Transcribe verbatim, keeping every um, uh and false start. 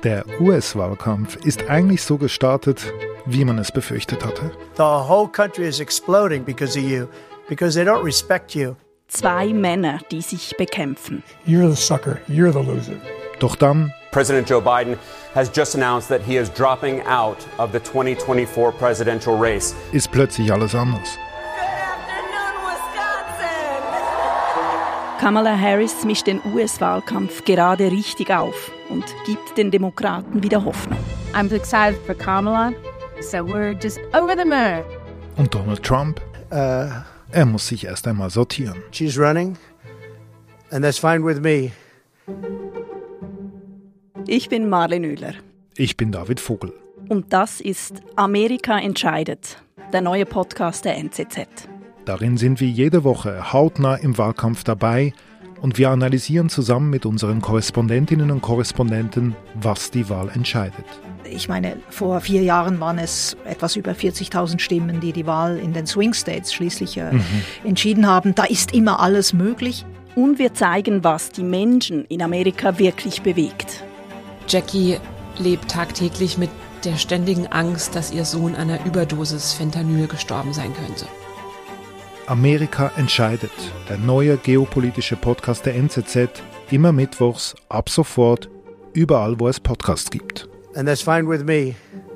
Der U S-Wahlkampf ist eigentlich so gestartet, wie man es befürchtet hatte. The whole country is exploding because of you, because they don't respect you. Zwei Männer, die sich bekämpfen. You're the sucker, you're the loser. Doch dann President Joe Biden has just announced that he is dropping out of the twenty twenty-four presidential race. Ist plötzlich alles anders. Kamala Harris mischt den U S-Wahlkampf gerade richtig auf und gibt den Demokraten wieder Hoffnung. I'm excited for Kamala, so we're just over the moon. Und Donald Trump? Uh, er muss sich erst einmal sortieren. She's running, and that's fine with me. Ich bin Marlene Oehler. Ich bin David Vogel. Und das ist Amerika entscheidet, der neue Podcast der N Z Z. Darin sind wir jede Woche hautnah im Wahlkampf dabei und wir analysieren zusammen mit unseren Korrespondentinnen und Korrespondenten, was die Wahl entscheidet. Ich meine, vor vier Jahren waren es etwas über vierzigtausend Stimmen, die die Wahl in den Swing States schließlich äh, mhm. entschieden haben. Da ist immer alles möglich. Und wir zeigen, was die Menschen in Amerika wirklich bewegt. Jackie lebt tagtäglich mit der ständigen Angst, dass ihr Sohn an einer Überdosis Fentanyl gestorben sein könnte. Amerika entscheidet, der neue geopolitische Podcast der N Z Z, immer mittwochs, ab sofort, überall, wo es Podcasts gibt. And that's fine with me.